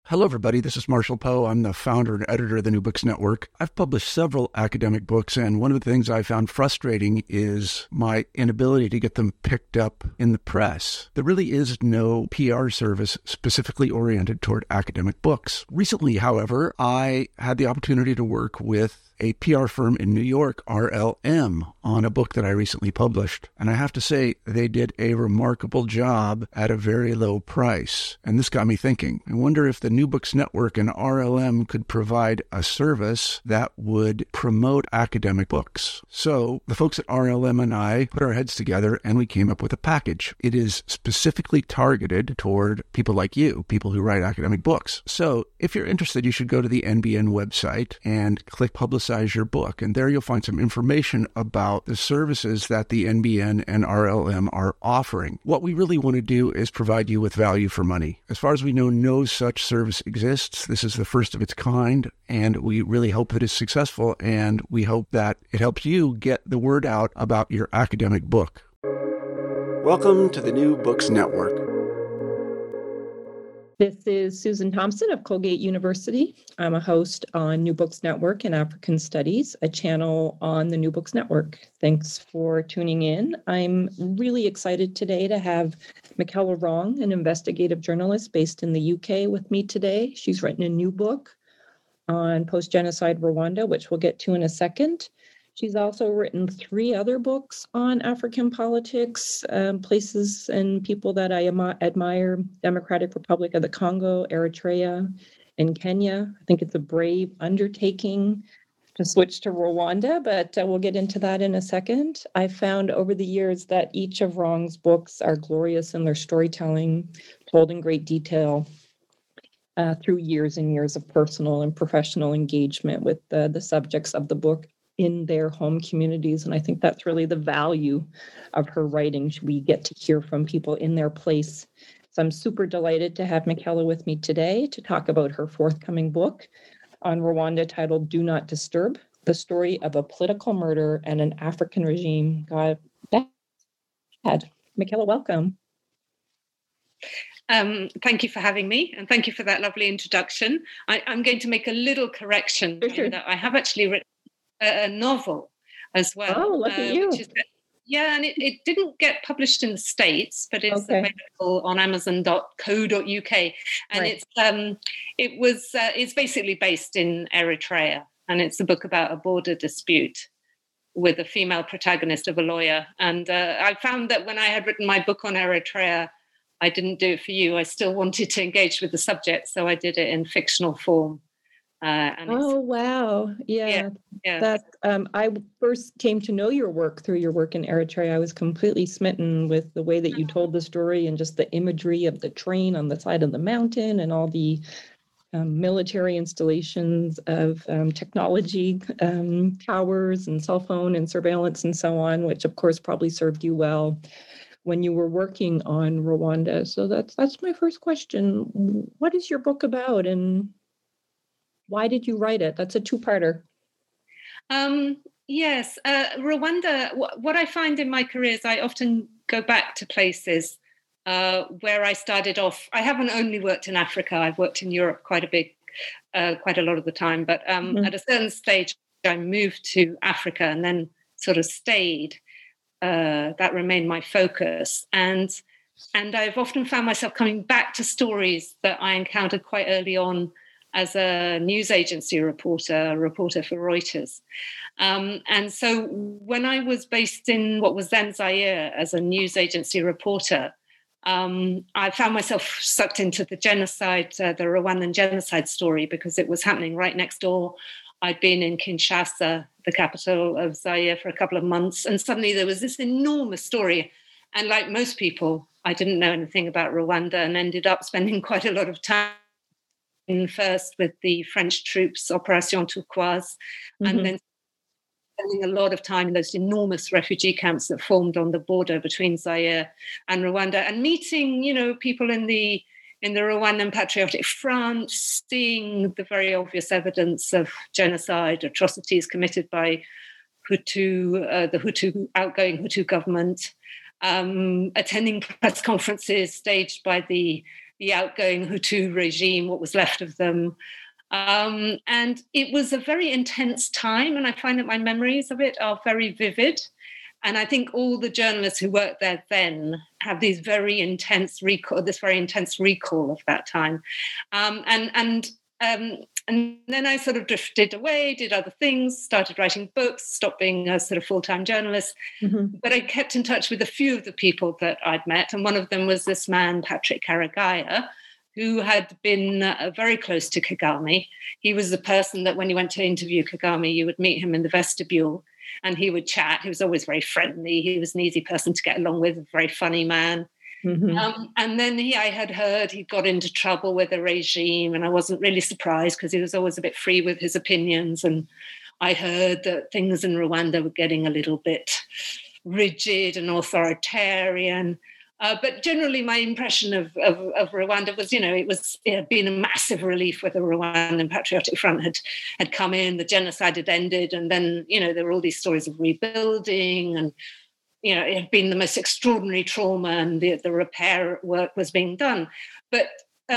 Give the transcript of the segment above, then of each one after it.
Hello, everybody. This is Marshall Poe. I'm the founder and editor of the New Books Network. I've published several academic books, and one of the things I found frustrating is my inability to get them picked up in the press. There really is no PR service specifically oriented toward academic books. Recently, however, I had the opportunity to work with a PR firm in New York, RLM, on a book that I recently published. And I have to say, they did a remarkable job at a very low price. And this got me thinking. I wonder if the New Books Network and RLM could provide a service that would promote academic books. So the folks at RLM and I put our heads together and we came up with a package. It is specifically targeted toward people like you, people who write academic books. So if you're interested, you should go to the NBN website and click Publicize Your Book. And there you'll find some information about the services that the NBN and RLM are offering. What we really want to do is provide you with value for money. As far as we know, no such service exists. This is the first of its kind, and we really hope that it's successful, and we hope that it helps you get the word out about your academic book. Welcome to the New Books Network. This is Susan Thompson of Colgate University. I'm a host on New Books Network and African Studies, a channel on the New Books Network. Thanks for tuning in. I'm really excited today to have Michaela Wrong, an investigative journalist based in the UK, with me today. She's written a new book on post-genocide Rwanda, which we'll get to in a second. She's also written 3 other books on African politics, places and people that I admire: Democratic Republic of the Congo, Eritrea, and Kenya. I think it's a brave undertaking to switch to Rwanda, but we'll get into that in a second. I found over the years that each of Wrong's books are glorious in their storytelling, told in great detail, through years and years of personal and professional engagement with the subjects of the book in their home communities. And I think that's really the value of her writing. We get to hear from people in their place. So I'm super delighted to have Michaela with me today to talk about her forthcoming book on Rwanda titled Do Not Disturb: The Story of a Political Murder and an African Regime Gone Bad. Michaela, welcome. Thank you for having me, and thank you for that lovely introduction. I'm going to make a little correction. Sure. That I have actually written a novel as well. Oh, look at you. And it didn't get published in the States, but it's available on amazon.co.uk. And it's basically based in Eritrea. And it's a book about a border dispute with a female protagonist of a lawyer. And I found that when I had written my book on Eritrea, I didn't do it for you. I still wanted to engage with the subject, so I did it in fictional form. Wow. Yeah. That I first came to know your work through your work in Eritrea. I was completely smitten with the way that you told the story and just the imagery of the train on the side of the mountain and all the military installations of technology, towers and cell phone and surveillance and so on, which of course probably served you well when you were working on Rwanda. So that's my first question. What is your book about, and why did you write it? That's a 2-parter. Yes. Rwanda, what I find in my career is I often go back to places where I started off. I haven't only worked in Africa. I've worked in Europe quite a lot of the time. But at a certain stage, I moved to Africa and then sort of stayed. That remained my focus. And I've often found myself coming back to stories that I encountered quite early on as a news agency reporter, a reporter for Reuters. And so when I was based in what was then Zaire as a news agency reporter, I found myself sucked into the genocide, the Rwandan genocide story, because it was happening right next door. I'd been in Kinshasa, the capital of Zaire, for a couple of months, and suddenly there was this enormous story. And like most people, I didn't know anything about Rwanda and ended up spending quite a lot of time first with the French troops, Opération Turquoise, and then spending a lot of time in those enormous refugee camps that formed on the border between Zaire and Rwanda, and meeting, people in the Rwandan Patriotic Front, seeing the very obvious evidence of genocide, atrocities committed by Hutu, the outgoing Hutu government, attending press conferences staged by the the outgoing Hutu regime, what was left of them. And it was a very intense time, and I find that my memories of it are very vivid. And I think all the journalists who worked there then have this very intense recall of that time. And then I sort of drifted away, did other things, started writing books, stopped being a sort of full-time journalist. Mm-hmm. But I kept in touch with a few of the people that I'd met. And one of them was this man, Patrick Karegeya, who had been very close to Kagame. He was the person that when you went to interview Kagame, you would meet him in the vestibule and he would chat. He was always very friendly. He was an easy person to get along with, a very funny man. Mm-hmm. And then I had heard he got into trouble with the regime, and I wasn't really surprised because he was always a bit free with his opinions. And I heard that things in Rwanda were getting a little bit rigid and authoritarian. But generally, my impression of Rwanda was, it had been a massive relief when the Rwandan Patriotic Front had come in, the genocide had ended, and then, there were all these stories of rebuilding, and, it had been the most extraordinary trauma, and the repair work was being done. But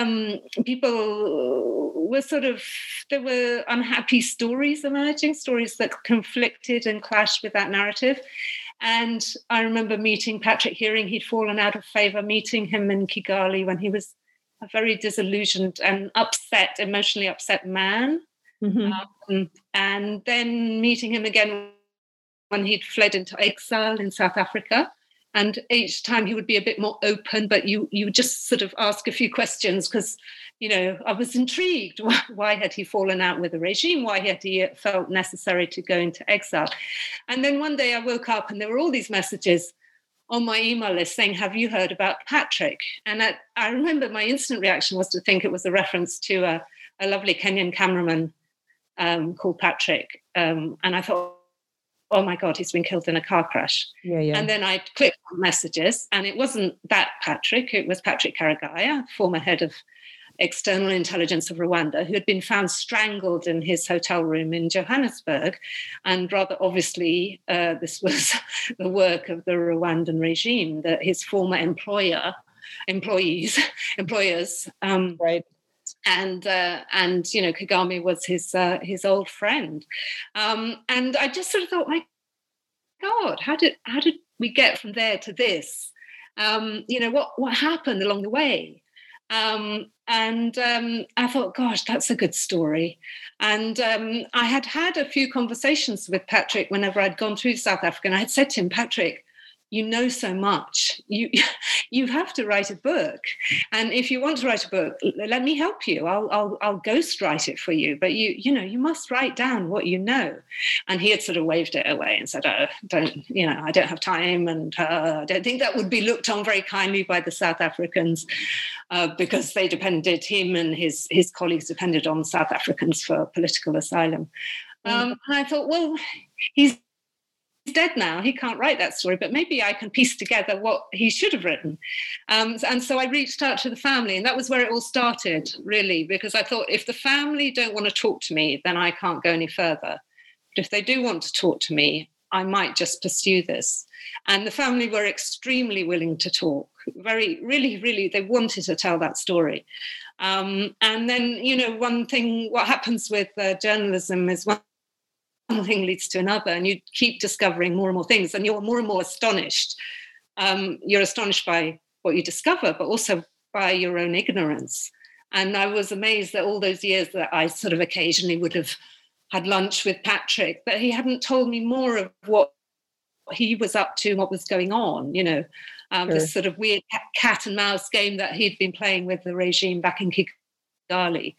people were there were unhappy stories emerging, stories that conflicted and clashed with that narrative. And I remember meeting Patrick, hearing he'd fallen out of favor, meeting him in Kigali when he was a very disillusioned and emotionally upset man. Mm-hmm. And then meeting him again when he'd fled into exile in South Africa. And each time he would be a bit more open, but you just sort of ask a few questions because, I was intrigued. Why had he fallen out with the regime? Why had he felt necessary to go into exile? And then one day I woke up and there were all these messages on my email list saying, have you heard about Patrick? And I remember my instant reaction was to think it was a reference to a lovely Kenyan cameraman called Patrick. And I thought, oh my God, he's been killed in a car crash. Yeah. And then I clicked on messages and it wasn't that Patrick, it was Patrick Karegeya, former head of external intelligence of Rwanda, who had been found strangled in his hotel room in Johannesburg. And rather obviously, this was the work of the Rwandan regime, that his former employers, right. And Kagame was his old friend, and I just sort of thought, my God, how did we get from there to this? What happened along the way? And I thought, gosh, that's a good story. And I had a few conversations with Patrick whenever I'd gone through South Africa, and I had said to him, Patrick, you know so much. You have to write a book, and if you want to write a book, let me help you. I'll ghost write it for you. But you must write down what you know. And he had sort of waved it away and said, "Oh, I don't have time, and I don't think that would be looked on very kindly by the South Africans because him and his colleagues depended on South Africans for political asylum." And I thought, well, he's dead now, he can't write that story, but maybe I can piece together what he should have written. And so I reached out to the family, and that was where it all started, really, because I thought, if the family don't want to talk to me, then I can't go any further. But if they do want to talk to me, I might just pursue this. And the family were extremely willing to talk, very, really, really, they wanted to tell that story. And then, one thing, what happens with journalism is one thing leads to another, and you keep discovering more and more things, and you're more and more astonished. You're astonished by what you discover, but also by your own ignorance. And I was amazed that all those years that I sort of occasionally would have had lunch with Patrick, that he hadn't told me more of what he was up to, what was going on, sure. This sort of weird cat and mouse game that he'd been playing with the regime back in Kigali.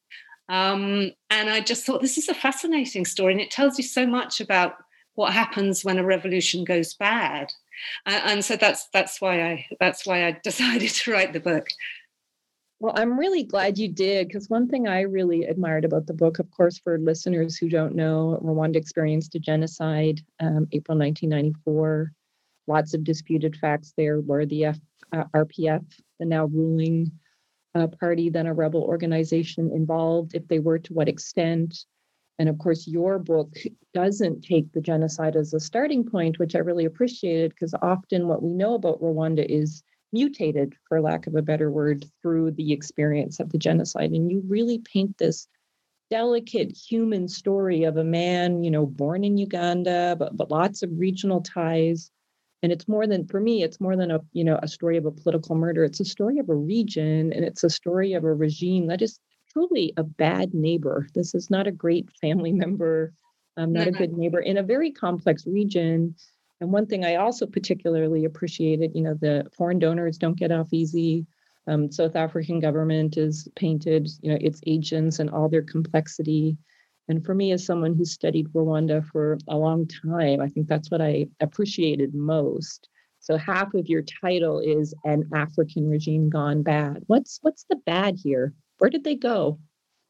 And I just thought, this is a fascinating story, and it tells you so much about what happens when a revolution goes bad. And so that's why I decided to write the book. Well, I'm really glad you did, because one thing I really admired about the book, of course, for listeners who don't know, Rwanda experienced a genocide, April 1994. Lots of disputed facts there. Were the RPF, the now ruling party, then a rebel organization, involved? If they were, to what extent? And of course, your book doesn't take the genocide as a starting point, which I really appreciated, because often what we know about Rwanda is mutated, for lack of a better word, through the experience of the genocide. And you really paint this delicate human story of a man, born in Uganda, but lots of regional ties. And it's more than, for me, it's more than a story of a political murder. It's a story of a region, and it's a story of a regime that is truly a bad neighbor. This is not a great family member, not a good neighbor in a very complex region. And one thing I also particularly appreciated, the foreign donors don't get off easy. South African government is painted, its agents and all their complexity. And for me, as someone who studied Rwanda for a long time, I think that's what I appreciated most. So half of your title is An African Regime Gone Bad. What's the bad here? Where did they go?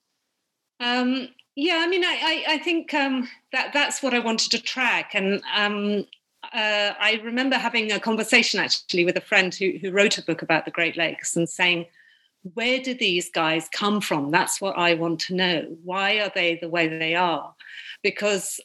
Yeah, I mean, I think that's what I wanted to track. And I remember having a conversation actually with a friend who wrote a book about the Great Lakes and saying, where do these guys come from? That's what I want to know. Why are they the way they are? Because,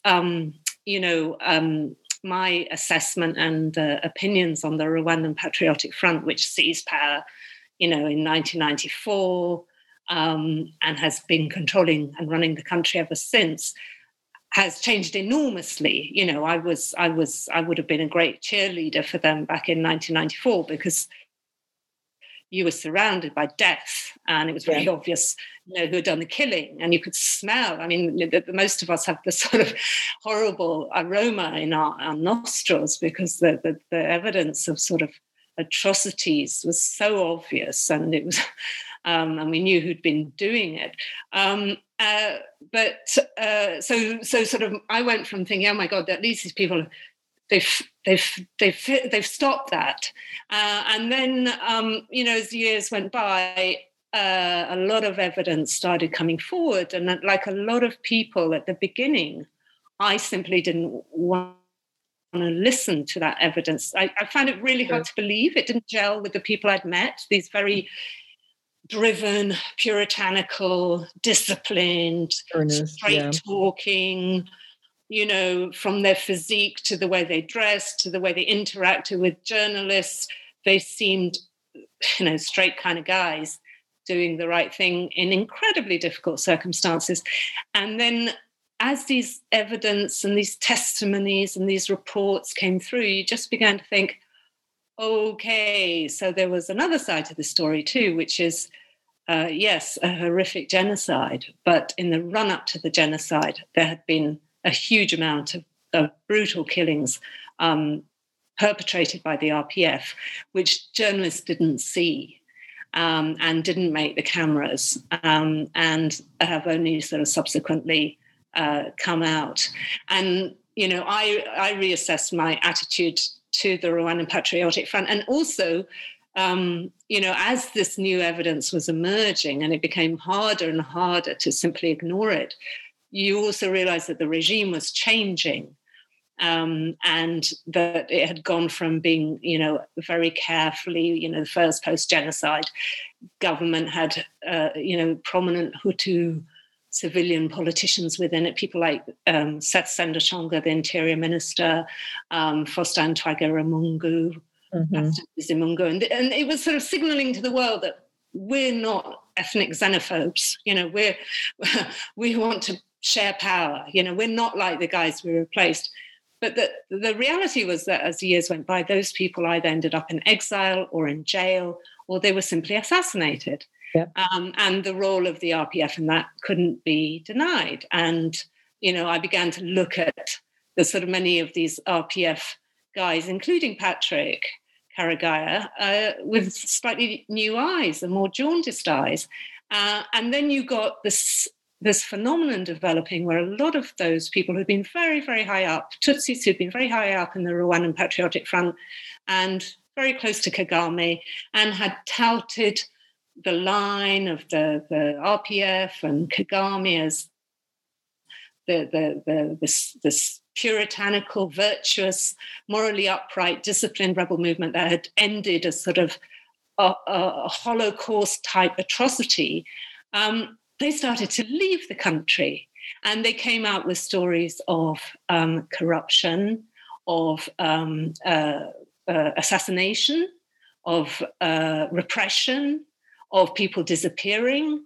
my assessment and opinions on the Rwandan Patriotic Front, which seized power, in 1994 and has been controlling and running the country ever since, has changed enormously. I would have been a great cheerleader for them back in 1994 because you were surrounded by death and it was very obvious, who had done the killing, and you could smell. I mean, most of us have this sort of horrible aroma in our nostrils because the evidence of sort of atrocities was so obvious, and it was, and we knew who'd been doing it. So sort of, I went from thinking, oh my God, at least these people, they've stopped that, and then as the years went by, a lot of evidence started coming forward, and like a lot of people at the beginning, I simply didn't want to listen to that evidence. I found it really hard to believe. It didn't gel with the people I'd met, these very driven, puritanical, disciplined, straight talking, from their physique to the way they dressed, to the way they interacted with journalists. They seemed, straight kind of guys doing the right thing in incredibly difficult circumstances. And then as these evidence and these testimonies and these reports came through, you just began to think, okay, so there was another side to the story too, which is, yes, a horrific genocide. But in the run-up to the genocide, there had been a huge amount of brutal killings perpetrated by the RPF, which journalists didn't see and didn't make the cameras, and have only sort of subsequently come out. And, I reassessed my attitude to the Rwandan Patriotic Front. And also, as this new evidence was emerging and it became harder and harder to simply ignore it, you also realized that the regime was changing, and that it had gone from being, very carefully, the first post-genocide government had, prominent Hutu civilian politicians within it, people like Seth Sendashonga, the Interior Minister, Faustin Twagiramungu, Zimungu, and it was sort of signaling to the world that we're not ethnic xenophobes. We want to share power. We're not like the guys we replaced. But the reality was that as the years went by, those people either ended up in exile or in jail, or they were simply assassinated. Yep. And the role of the RPF in that couldn't be denied. And, I began to look at the sort of many of these RPF guys, including Patrick Karegeya, with slightly new eyes and more jaundiced eyes. And then you got this phenomenon developing where a lot of those people who'd been very, very high up, Tutsis who'd been very high up in the Rwandan Patriotic Front and very close to Kagame, and had touted the line of the RPF and Kagame as this puritanical, virtuous, morally upright, disciplined rebel movement that had ended as sort of a Holocaust-type atrocity, they started to leave the country. And they came out with stories of corruption, of assassination, repression, of people disappearing,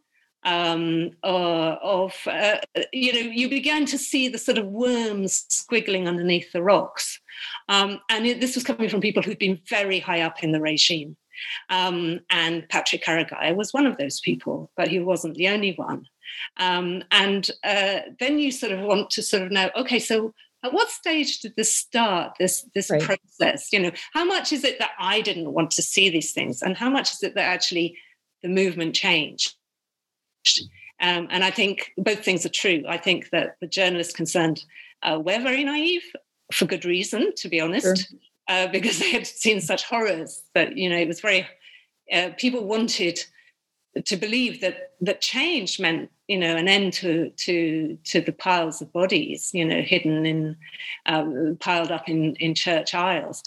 you began to see the sort of worms squiggling underneath the rocks. This was coming from people who'd been very high up in the regime. And Patrick Karegeya was one of those people, but he wasn't the only one. Then you sort of want to sort of know, okay, so at what stage did this start, this Right. process? How much is it that I didn't want to see these things? And how much is it that actually the movement changed? And I think both things are true. I think that the journalists concerned were very naive, for good reason, to be honest, Sure. because they had seen such horrors that, it was very, people wanted to believe that change meant, an end to the piles of bodies, hidden in, piled up in church aisles.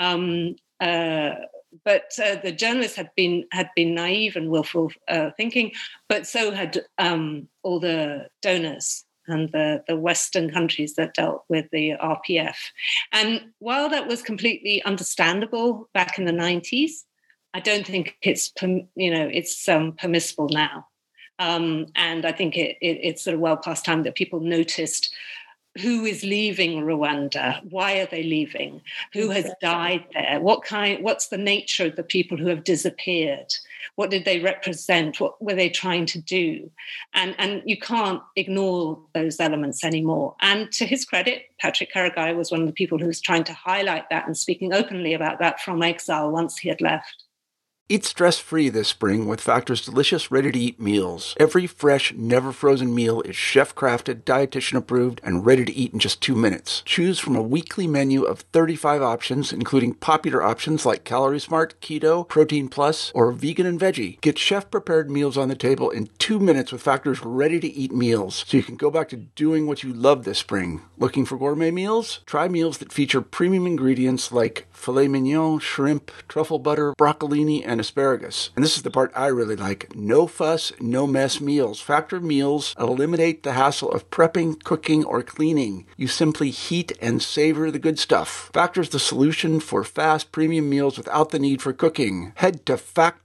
But the journalists had been naive and willful thinking, but so had all the donors and the Western countries that dealt with the RPF. And while that was completely understandable back in the 90s, I don't think it's permissible now. And I think it's sort of well past time that people noticed who is leaving Rwanda, why are they leaving, who has died there, what's the nature of the people who have disappeared, what did they represent, what were they trying to do, and you can't ignore those elements anymore. And to his credit, Patrick Karegeya was one of the people who was trying to highlight that and speaking openly about that from exile once he had left. Eat stress-free this spring with Factor's delicious, ready-to-eat meals. Every fresh, never-frozen meal is chef-crafted, dietitian-approved, and ready to eat in just 2 minutes. Choose from a weekly menu of 35 options, including popular options like Calorie Smart, Keto, Protein Plus, or Vegan and Veggie. Get chef-prepared meals on the table in 2 minutes with Factor's ready-to-eat meals, so you can go back to doing what you love this spring. Looking for gourmet meals? Try meals that feature premium ingredients like filet mignon, shrimp, truffle butter, broccolini, and asparagus. And this is the part I really like. No fuss, no mess meals. Factor meals eliminate the hassle of prepping, cooking, or cleaning. You simply heat and savor the good stuff. Factor's the solution for fast premium meals without the need for cooking. Head to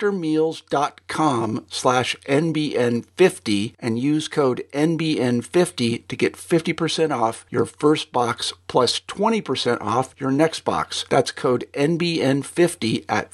factormeals.com/NBN50 and use code NBN50 to get 50% off your first box plus 20% off your next box. That's code NBN50 at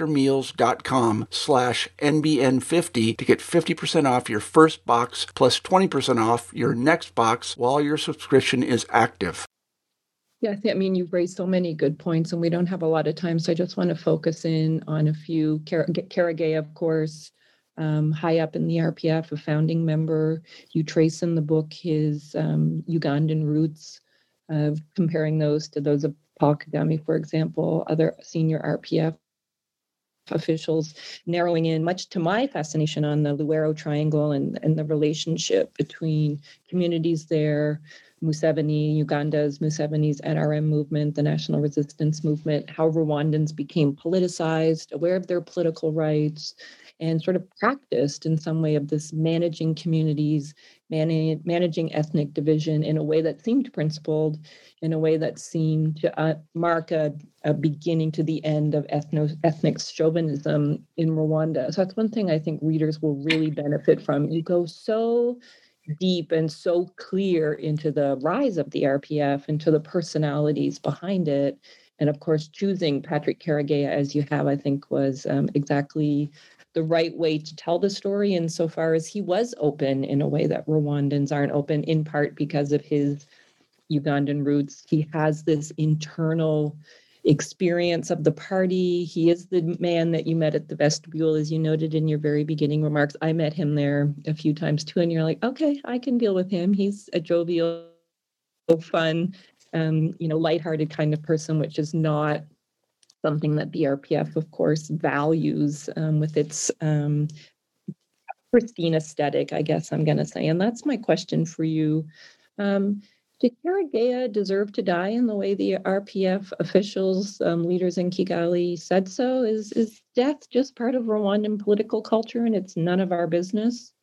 factormeals.com/NBN50 to get 50% off your first box plus 20% off your next box while your subscription is active. Yeah, I mean, you've raised so many good points, and we don't have a lot of time, so I just want to focus in on a few. Karegeya, of course, high up in the RPF, a founding member. You trace in the book his Ugandan roots, comparing those to those of Paul Kagame, for example, other senior RPF officials, narrowing in much to my fascination on the Luwero Triangle and the relationship between communities there, Museveni's NRM movement, the National Resistance Movement, how Rwandans became politicized, aware of their political rights, and sort of practiced in some way of this managing communities, managing ethnic division in a way that seemed principled, in a way that seemed to mark a beginning to the end of ethnic chauvinism in Rwanda. So that's one thing I think readers will really benefit from. You go so deep and so clear into the rise of the RPF, into the personalities behind it. And of course, choosing Patrick Karegeya as you have, I think, was exactly the right way to tell the story, insofar as he was open in a way that Rwandans aren't open, in part because of his Ugandan roots. He has this internal experience of the party. He is the man that you met at the vestibule, as you noted in your very beginning remarks. I met him there a few times too, and you're like, okay, I can deal with him. He's a jovial, fun, lighthearted kind of person, which is not something that the RPF, of course, values with its pristine aesthetic, I guess I'm going to say. And that's my question for you. Did Karegeya deserve to die in the way the RPF officials, leaders in Kigali said so? Is death just part of Rwandan political culture and it's none of our business?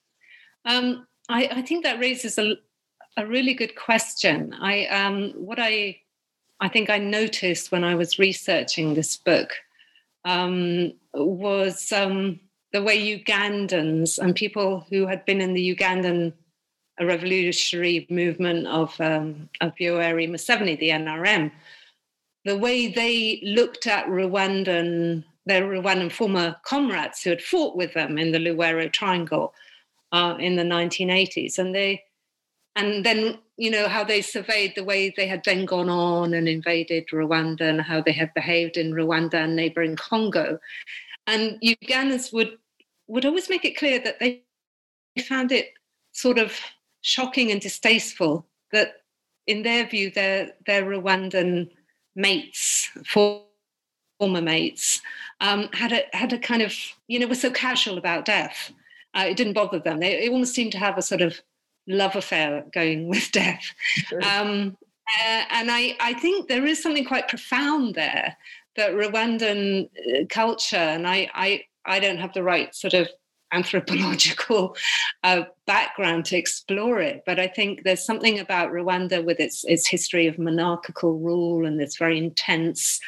I think that raises a really good question. What I think I noticed when I was researching this book was the way Ugandans and people who had been in the Ugandan revolutionary movement of Yoweri Museveni, the NRM, the way they looked at their Rwandan former comrades who had fought with them in the Luwero Triangle in the 1980s. And then, how they surveyed the way they had then gone on and invaded Rwanda and how they had behaved in Rwanda and neighboring Congo. And Ugandans would always make it clear that they found it sort of shocking and distasteful that, in their view, their Rwandan mates, former mates, had a kind of, were so casual about death. It didn't bother them. They almost seemed to have a sort of love affair going with death. Sure. And I think there is something quite profound there, that Rwandan culture, and I don't have the right sort of anthropological background to explore it, but I think there's something about Rwanda with its history of monarchical rule and this very intense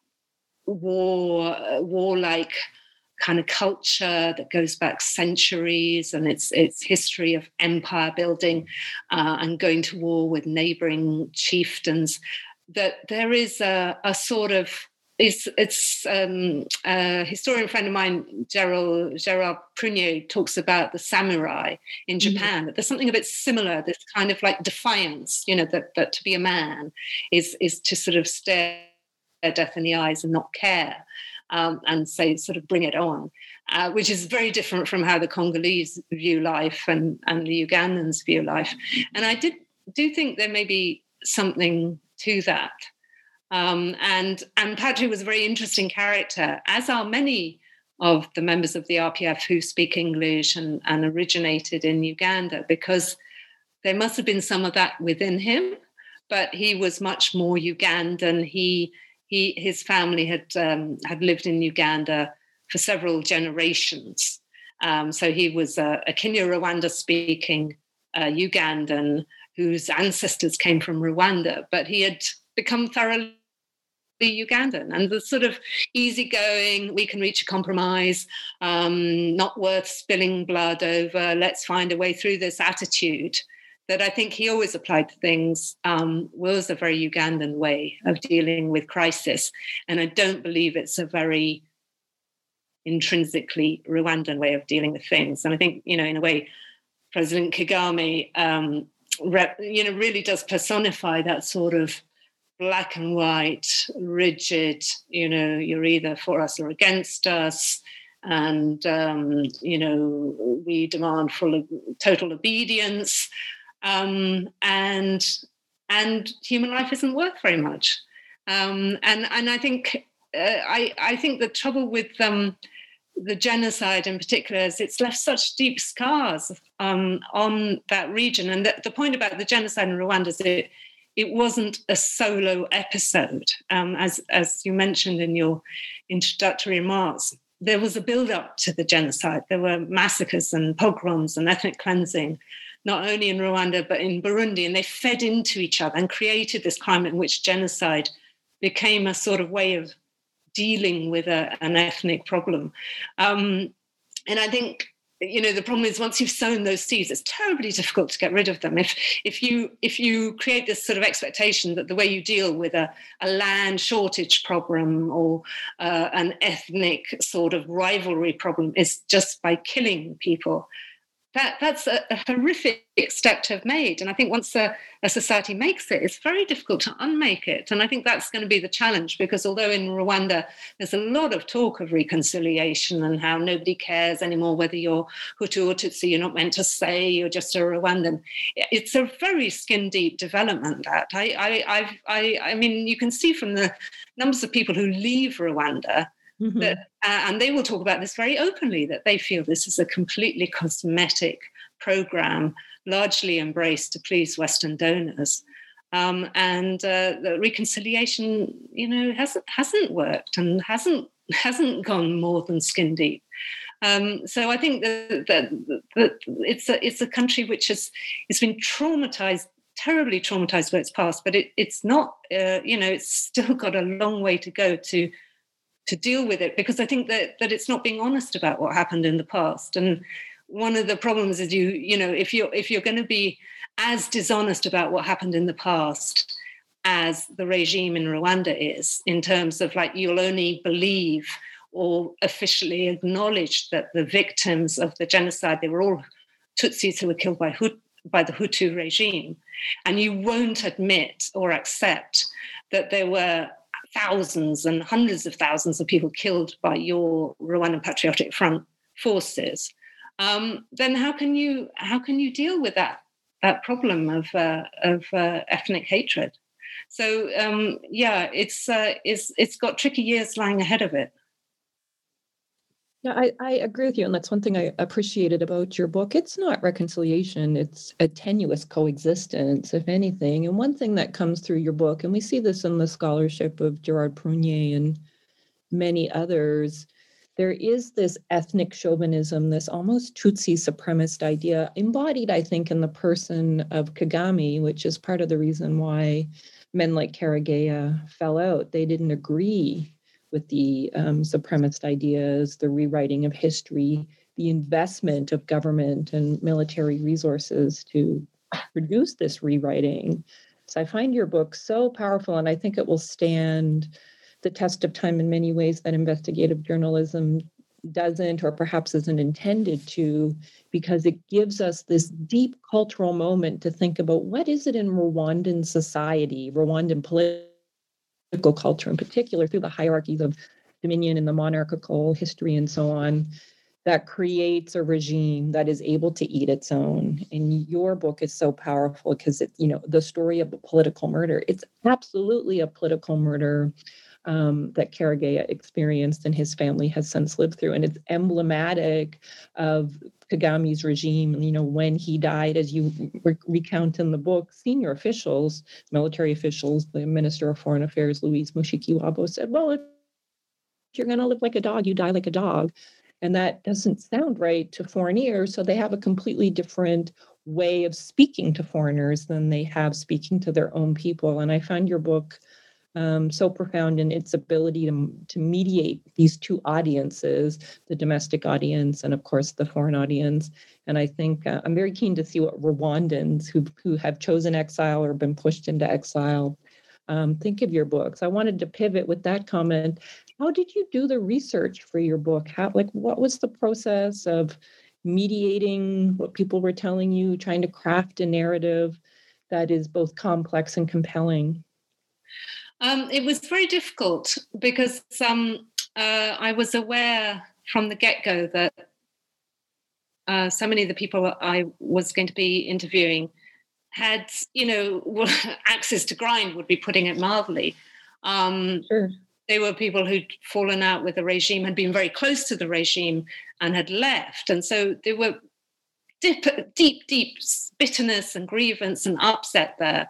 warlike kind of culture that goes back centuries, and its history of empire building and going to war with neighboring chieftains, that there is a sort of, it's a historian friend of mine, Gerald Prunier, talks about the samurai in Japan, that there's something a bit similar, this kind of like defiance, that to be a man is to sort of stare death in the eyes and not care. And say, sort of bring it on, which is very different from how the Congolese view life and the Ugandans view life. And I do think there may be something to that. And Patrick was a very interesting character, as are many of the members of the RPF who speak English and originated in Uganda, because there must have been some of that within him, but he was much more Ugandan. His family had lived in Uganda for several generations. So he was a Kinyarwanda-speaking Ugandan whose ancestors came from Rwanda, but he had become thoroughly Ugandan. And the sort of easygoing, we can reach a compromise, not worth spilling blood over, let's find a way through this attitude that I think he always applied to things, was a very Ugandan way of dealing with crisis. And I don't believe it's a very intrinsically Rwandan way of dealing with things. And I think, in a way, President Kagame, really does personify that sort of black and white, rigid, you're either for us or against us. And, we demand total obedience. And human life isn't worth very much. And I think I think the trouble with the genocide in particular is it's left such deep scars on that region. And the point about the genocide in Rwanda is it wasn't a solo episode. As you mentioned in your introductory remarks, there was a build-up to the genocide. There were massacres and pogroms and ethnic cleansing, not only in Rwanda, but in Burundi, and they fed into each other and created this climate in which genocide became a sort of way of dealing with an ethnic problem. And I think, the problem is once you've sown those seeds, it's terribly difficult to get rid of them. If you create this sort of expectation that the way you deal with a land shortage problem or an ethnic sort of rivalry problem is just by killing people, that's a horrific step to have made. And I think once a society makes it, it's very difficult to unmake it. And I think that's going to be the challenge, because although in Rwanda there's a lot of talk of reconciliation and how nobody cares anymore whether you're Hutu or Tutsi, you're not meant to say you're just a Rwandan. It's a very skin-deep development, that. I mean, you can see from the numbers of people who leave Rwanda, that, and they will talk about this very openly, that they feel this is a completely cosmetic program, largely embraced to please Western donors, and the reconciliation, hasn't worked and hasn't gone more than skin deep. So I think that it's a country which it's been traumatized, terribly traumatized by its past, but it's not, it's still got a long way to go to deal with it, because I think that it's not being honest about what happened in the past. And one of the problems is if you're going to be as dishonest about what happened in the past as the regime in Rwanda is, in terms of like you'll only believe or officially acknowledge that the victims of the genocide, they were all Tutsis who were killed by the Hutu regime, and you won't admit or accept that there were thousands and hundreds of thousands of people killed by your Rwandan Patriotic Front forces, then how can you deal with that problem of ethnic hatred? So it's got tricky years lying ahead of it. Yeah, I agree with you. And that's one thing I appreciated about your book. It's not reconciliation. It's a tenuous coexistence, if anything. And one thing that comes through your book, and we see this in the scholarship of Gerard Prunier and many others, there is this ethnic chauvinism, this almost Tutsi supremacist idea embodied, I think, in the person of Kagame, which is part of the reason why men like Karegeya fell out. They didn't agree with the supremacist ideas, the rewriting of history, the investment of government and military resources to produce this rewriting. So I find your book so powerful, and I think it will stand the test of time in many ways that investigative journalism doesn't, or perhaps isn't intended to, because it gives us this deep cultural moment to think about what is it in Rwandan society, Rwandan political culture in particular, through the hierarchies of dominion and the monarchical history and so on, that creates a regime that is able to eat its own. And your book is so powerful because it's, the story of a political murder. It's absolutely a political murder that Karegeya experienced and his family has since lived through. And it's emblematic of Kagame's regime. When he died, as you recount in the book, senior officials, military officials, the Minister of Foreign Affairs, Louise Mushikiwabo, said, well, if you're going to live like a dog, you die like a dog. And that doesn't sound right to foreign ears. So they have a completely different way of speaking to foreigners than they have speaking to their own people. And I found your book so profound in its ability to mediate these two audiences, the domestic audience and, of course, the foreign audience. And I think I'm very keen to see what Rwandans who have chosen exile or been pushed into exile think of your books. I wanted to pivot with that comment. How did you do the research for your book? What was the process of mediating what people were telling you, trying to craft a narrative that is both complex and compelling? It was very difficult because I was aware from the get-go that so many of the people I was going to be interviewing had, access to grind, would be putting it mildly. Sure. They were people who'd fallen out with the regime, had been very close to the regime and had left. And so there were deep bitterness and grievance and upset there.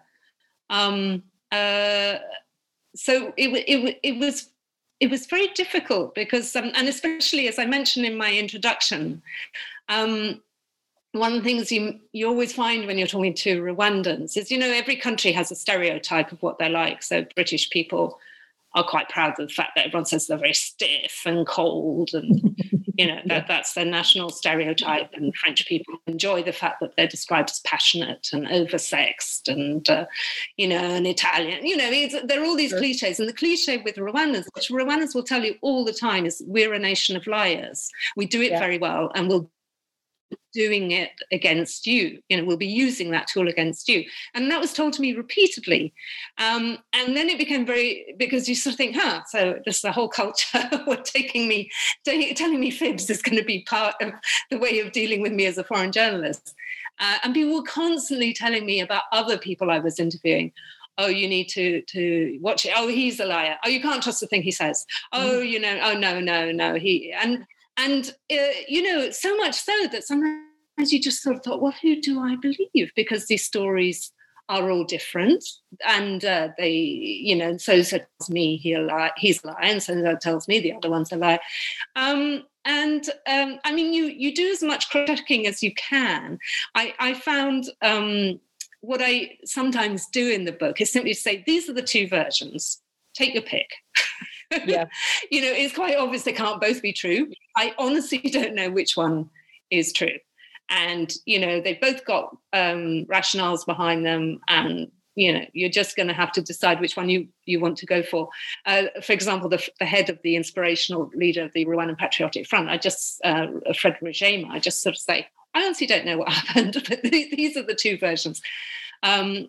So it was very difficult because, and especially as I mentioned in my introduction, one of the things you always find when you're talking to Rwandans is, every country has a stereotype of what they're like. So British people are quite proud of the fact that everyone says they're very stiff and cold and, that's their national stereotype. And French people enjoy the fact that they're described as passionate and oversexed and, and Italian. There are all these cliches. And the cliche with Rwandans, which Rwandans will tell you all the time, is we're a nation of liars. We do it very well and we'll doing it against you, we'll be using that tool against you. And that was told to me repeatedly. And then it became because you sort of think, so this the whole culture telling me fibs is going to be part of the way of dealing with me as a foreign journalist. And people were constantly telling me about other people I was interviewing. Oh, you need to watch it. Oh, he's a liar. Oh, you can't trust the thing he says. Oh, oh, no. And so much so that sometimes you just sort of thought, well, who do I believe? Because these stories are all different. And they, so-and-so tells me he's a liar, and so-and-so tells me the other one's a liar. I mean, you do as much cross-checking as you can. I found what I sometimes do in the book is simply say, these are the two versions. Take your pick. Yeah. It's quite obvious they can't both be true. I honestly don't know which one is true. And, they've both got rationales behind them. And, you're just going to have to decide which one you want to go for. For example, the head of the inspirational leader of the Rwandan Patriotic Front, Fred Rugema, I just sort of say, I honestly don't know what happened, but these are the two versions. But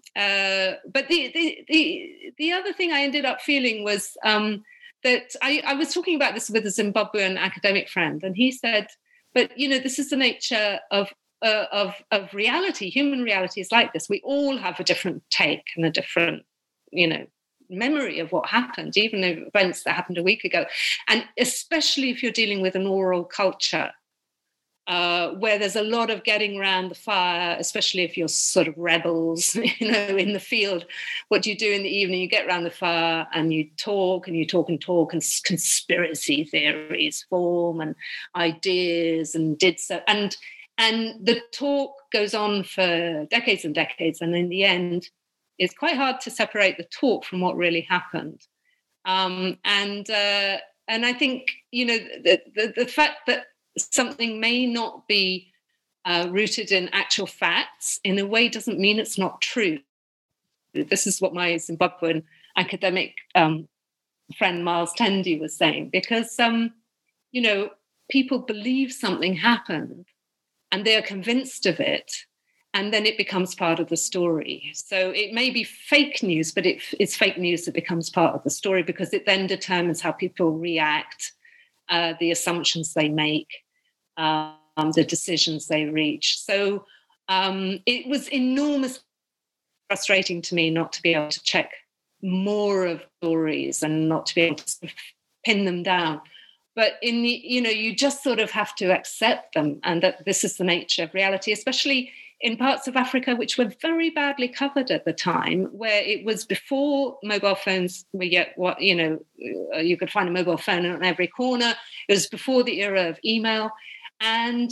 the other thing I ended up feeling was that I was talking about this with a Zimbabwean academic friend, and he said, but, this is the nature of reality. Human reality is like this. We all have a different take and a different, memory of what happened, even events that happened a week ago. And especially if you're dealing with an oral culture, where there's a lot of getting around the fire, especially if you're sort of rebels, in the field. What do you do in the evening? You get around the fire and you talk and you talk and talk, and conspiracy theories form and ideas and and the talk goes on for decades and decades. And in the end, it's quite hard to separate the talk from what really happened. And I think, the fact that something may not be rooted in actual facts in a way doesn't mean it's not true. This is what my Zimbabwean academic friend Miles Tendi was saying, because people believe something happened and they are convinced of it, and then it becomes part of the story. So it may be fake news, but it's fake news that becomes part of the story, because it then determines how people react, the assumptions they make, the decisions they reach. So it was enormously frustrating to me not to be able to check more of stories and not to be able to sort of pin them down. But you just sort of have to accept them, and that this is the nature of reality, especially in parts of Africa which were very badly covered at the time, where it was before mobile phones were yet you could find a mobile phone on every corner. It was before the era of email, and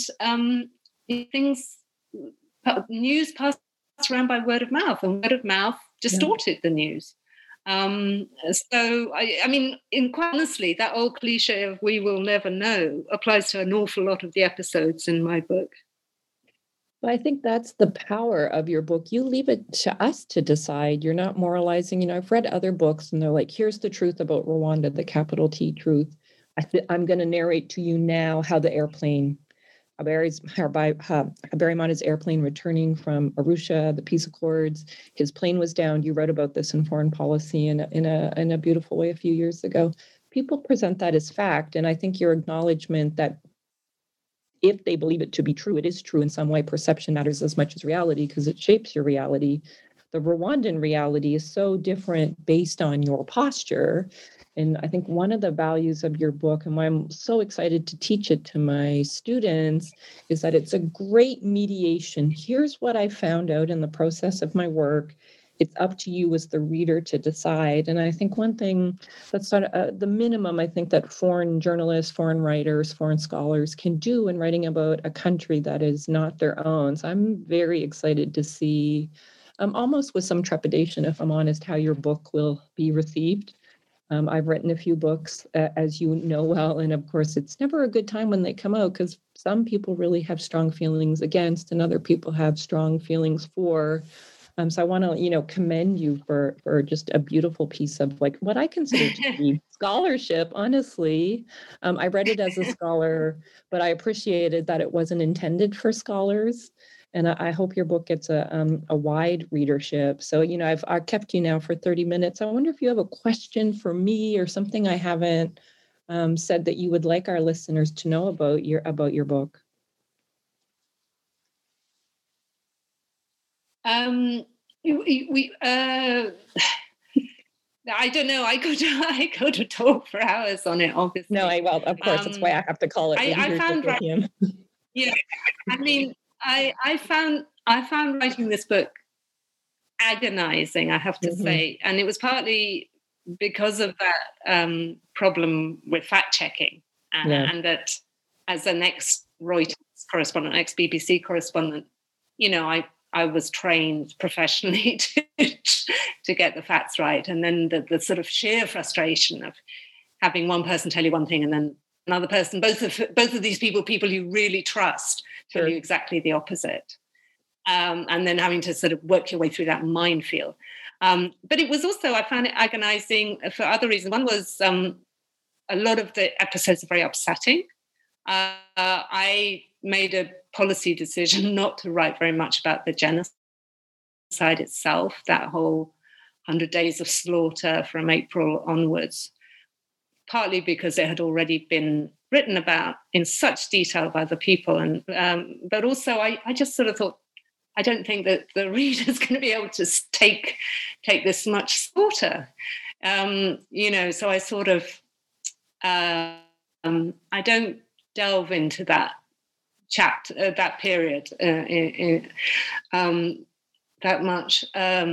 news passed around by word of mouth, and word of mouth distorted the news. So I mean, quite honestly, that old cliche of "we will never know" applies to an awful lot of the episodes in my book. Well, I think that's the power of your book. You leave it to us to decide. You're not moralizing. I've read other books and they're like, here's the truth about Rwanda, the capital T truth. I'm going to narrate to you now how the airplane, Habyarimana's airplane returning from Arusha, the peace accords, his plane was down. You wrote about this in Foreign Policy in a beautiful way a few years ago. People present that as fact. And I think your acknowledgement that if they believe it to be true, it is true in some way. Perception matters as much as reality because it shapes your reality. The Rwandan reality is so different based on your posture. And I think one of the values of your book, and why I'm so excited to teach it to my students, is that it's a great mediation. Here's what I found out in the process of my work. It's up to you as the reader to decide. And I think one thing that's the minimum I think that foreign journalists, foreign writers, foreign scholars can do in writing about a country that is not their own. So I'm very excited to see, almost with some trepidation, if I'm honest, how your book will be received. I've written a few books, as you know well, and of course, it's never a good time when they come out because some people really have strong feelings against and other people have strong feelings for. So I want to, commend you for just a beautiful piece of like what I consider to be scholarship, honestly. I read it as a scholar, but I appreciated that it wasn't intended for scholars. And I hope your book gets a wide readership. So, I've kept you now for 30 minutes. I wonder if you have a question for me or something I haven't said that you would like our listeners to know about your book. I don't know. I could talk for hours on it, obviously. No, of course, that's why I have to call it. I found writing. Yeah, I mean, I found writing this book agonizing, I have to say, and it was partly because of that problem with fact checking, and that as an ex-Reuters correspondent, ex-BBC correspondent, I was trained professionally to get the facts right, and then the sort of sheer frustration of having one person tell you one thing and then another person, both of these people you really trust, tell you exactly the opposite. And then having to sort of work your way through that minefield. But it was also, I found it agonizing for other reasons. One was a lot of the episodes are very upsetting. I made a policy decision not to write very much about the genocide itself, that whole 100 days of slaughter from April onwards, partly because it had already been written about in such detail by other people. And but also I just sort of thought, I don't think that the reader's going to be able to take this much slaughter. So I sort of, I don't delve into that chapter, that period that much.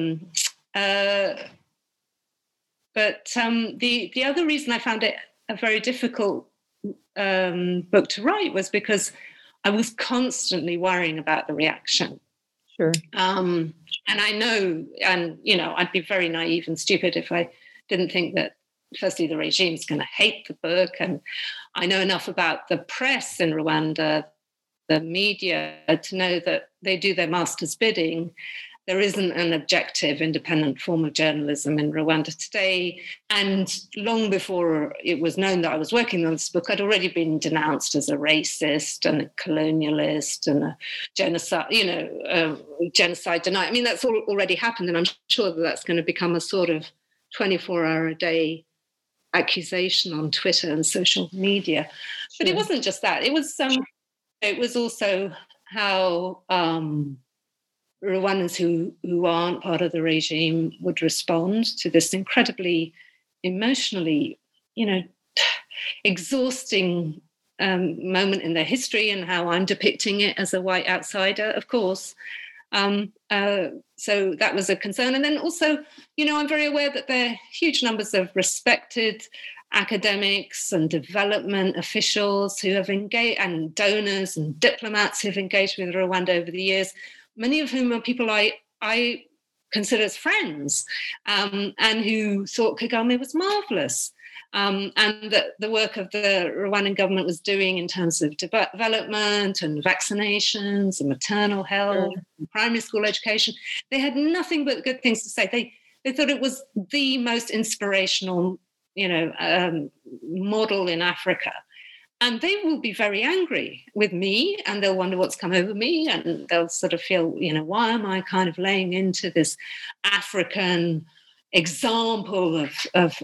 But the other reason I found it a very difficult book to write was because I was constantly worrying about the reaction. Sure. And I know, and, I'd be very naive and stupid if I didn't think that, firstly, the regime's going to hate the book. And I know enough about the press in Rwanda, the media, to know that they do their master's bidding. There isn't an objective, independent form of journalism in Rwanda today. And long before it was known that I was working on this book, I'd already been denounced as a racist and a colonialist and a genocide, genocide denier. I mean, that's all already happened, and I'm sure that that's going to become a sort of 24-hour-a-day accusation on Twitter and social media. Sure. But it wasn't just that. It was also how Rwandans who aren't part of the regime would respond to this incredibly emotionally, exhausting moment in their history, and how I'm depicting it as a white outsider, of course. So that was a concern. And then also, I'm very aware that there are huge numbers of respected academics and development officials who have engaged, and donors and diplomats who have engaged with Rwanda over the years, many of whom are people I consider as friends, and who thought Kagame was marvellous, and that the work of the Rwandan government was doing in terms of development and vaccinations and maternal health, and primary school education. They had nothing but good things to say. They thought it was the most inspirational, model in Africa. And they will be very angry with me, and they'll wonder what's come over me, and they'll sort of feel, why am I kind of laying into this African example of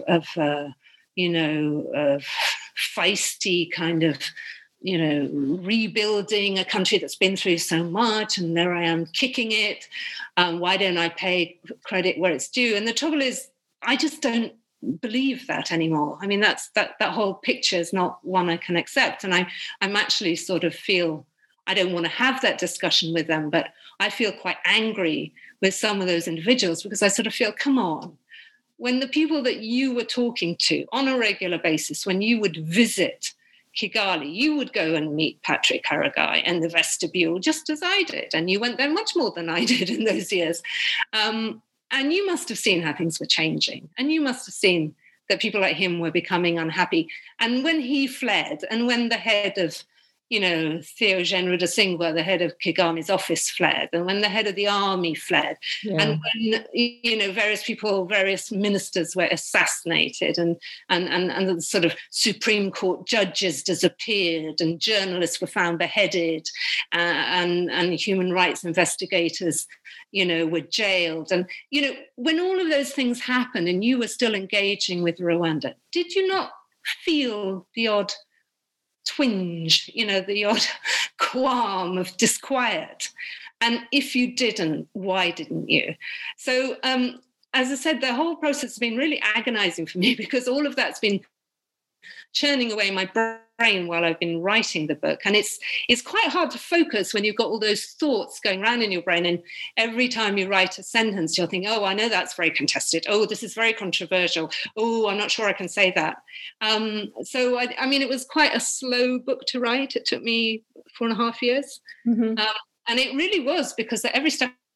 feisty kind of, rebuilding a country that's been through so much, and there I am kicking it. Why don't I pay credit where it's due? And the trouble is, I just don't believe that anymore. I mean, that whole picture is not one I can accept. And I'm actually sort of feel, I don't want to have that discussion with them, but I feel quite angry with some of those individuals, because I sort of feel, come on, when the people that you were talking to on a regular basis, when you would visit Kigali, you would go and meet Patrick Karagai in the vestibule, just as I did. And you went there much more than I did in those years. And you must have seen how things were changing. And you must have seen that people like him were becoming unhappy. And when he fled, and when the head of, Theogene Rudasingwa, the head of Kagame's office, fled, and when the head of the army fled, and when, various ministers were assassinated, and the sort of Supreme Court judges disappeared, and journalists were found beheaded, and human rights investigators, were jailed. And, when all of those things happened and you were still engaging with Rwanda, did you not feel the odd twinge, the odd qualm of disquiet? And if you didn't, why didn't you? So, as I said, the whole process has been really agonizing for me, because all of that's been churning away my brain while I've been writing the book. And it's quite hard to focus when you've got all those thoughts going around in your brain. And every time you write a sentence, you'll think, oh, I know that's very contested. Oh, this is very controversial. Oh, I'm not sure I can say that. So, I mean, it was quite a slow book to write. It took me 4.5 years. Mm-hmm. And it really was, because at every step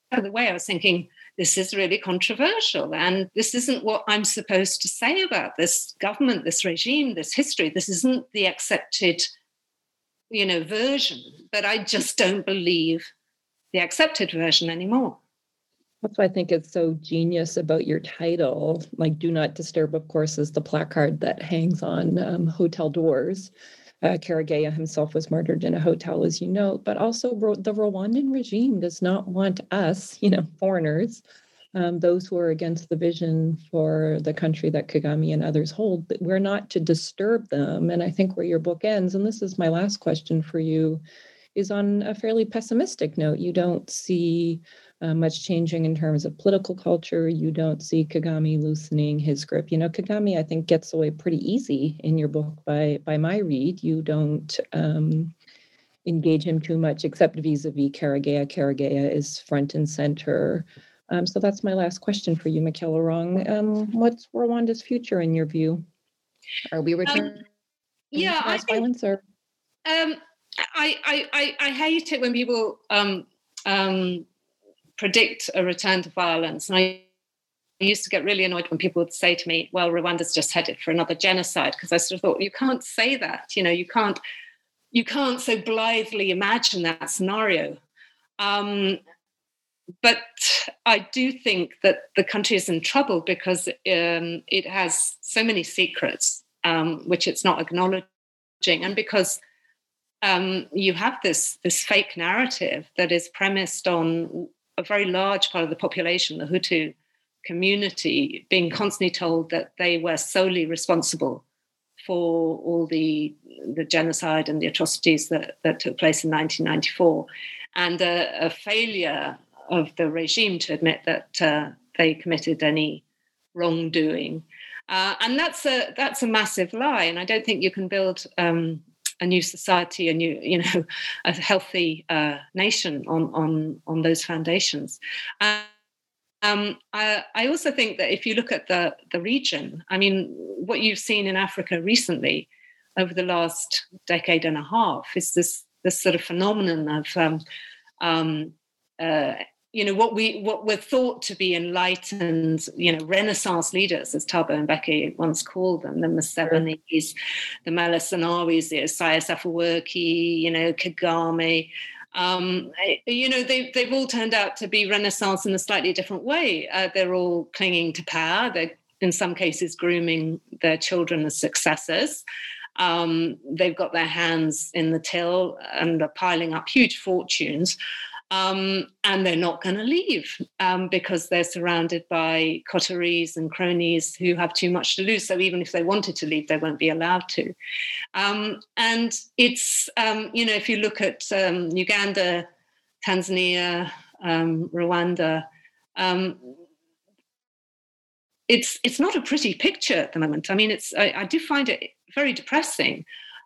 of the way, I was thinking, this is really controversial, and this isn't what I'm supposed to say about this government, this regime, this history. This isn't the accepted, version, but I just don't believe the accepted version anymore. That's why I think it's so genius about your title. Like, Do Not Disturb, of course, is the placard that hangs on hotel doors. Karegeya himself was murdered in a hotel, as you know, but also the Rwandan regime does not want us, foreigners, those who are against the vision for the country that Kagame and others hold, that we're not to disturb them. And I think where your book ends, and this is my last question for you, is on a fairly pessimistic note. You don't see much changing in terms of political culture. You don't see Kagame loosening his grip. Kagame, I think, gets away pretty easy in your book by my read. You don't engage him too much, except vis-a-vis Karegeya. Karegeya is front and center. So that's my last question for you, Michaela Wrong. What's Rwanda's future in your view? Are we returning to mass violence? Or I hate it when people predict a return to violence. And I used to get really annoyed when people would say to me, well, Rwanda's just headed for another genocide, because I sort of thought, you can't say that. You can't so blithely imagine that scenario. But I do think that the country is in trouble because it has so many secrets, which it's not acknowledging, and because you have this fake narrative that is premised on a very large part of the population, the Hutu community, being constantly told that they were solely responsible for all the genocide and the atrocities that took place in 1994, and a failure of the regime to admit that they committed any wrongdoing. And that's a massive lie. And I don't think you can build a new society, a healthy nation on those foundations. I also think that if you look at the region, I mean, what you've seen in Africa recently over the last decade and a half is this sort of phenomenon of what were thought to be enlightened, Renaissance leaders, as Thabo Mbeki once called them, the Musevenis, the Meles Zenawis, the Isaias Afwerki, Kagame. They've all turned out to be Renaissance in a slightly different way. They're all clinging to power. They're, in some cases, grooming their children as successors. They've got their hands in the till and are piling up huge fortunes. And they're not going to leave because they're surrounded by coteries and cronies who have too much to lose. So even if they wanted to leave, they won't be allowed to. And it's, if you look at Uganda, Tanzania, Rwanda, it's not a pretty picture at the moment. I mean, I do find it very depressing.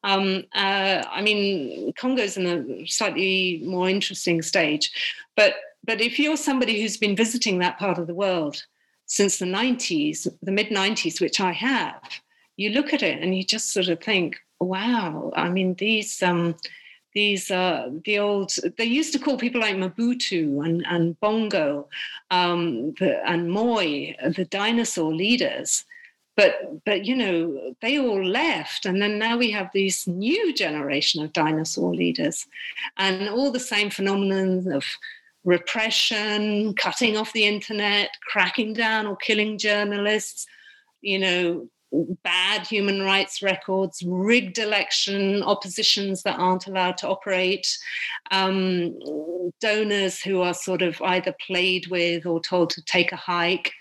Congo's in a slightly more interesting stage, but if you're somebody who's been visiting that part of the world since the mid-90s, which I have, you look at it and you just sort of think, wow, I mean, these are the old, they used to call people like Mobutu and Bongo and Moi, the dinosaur leaders. But they all left, and then now we have this new generation of dinosaur leaders, and all the same phenomenon of repression, cutting off the internet, cracking down or killing journalists, bad human rights records, rigged election, oppositions that aren't allowed to operate, donors who are sort of either played with or told to take a hike.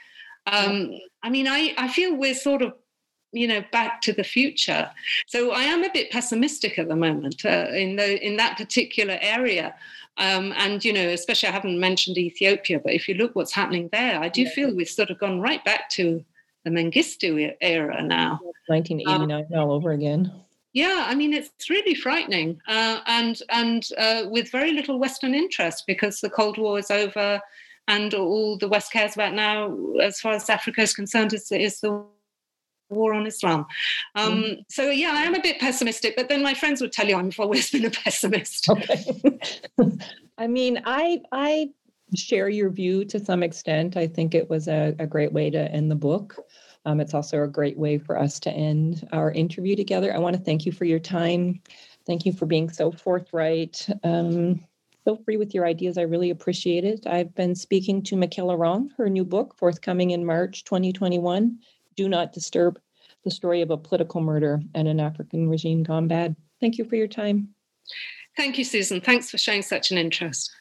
I feel we're sort of, back to the future. So I am a bit pessimistic at the moment in that particular area. Especially I haven't mentioned Ethiopia, but if you look what's happening there, I do feel we've sort of gone right back to the Mengistu era now. 1989 all over again. Yeah, I mean, it's really frightening and with very little Western interest because the Cold War is over. And all the West cares about now, as far as Africa is concerned, is the war on Islam. So, yeah, I am a bit pessimistic, but then my friends would tell you I've always been a pessimist. Okay. I mean, I share your view to some extent. I think it was a great way to end the book. It's also a great way for us to end our interview together. I want to thank you for your time. Thank you for being so forthright. So free with your ideas. I really appreciate it. I've been speaking to Michaela Wrong, her new book, forthcoming in March 2021, Do Not Disturb, the story of a political murder and an African regime gone bad. Thank you for your time. Thank you, Susan. Thanks for showing such an interest.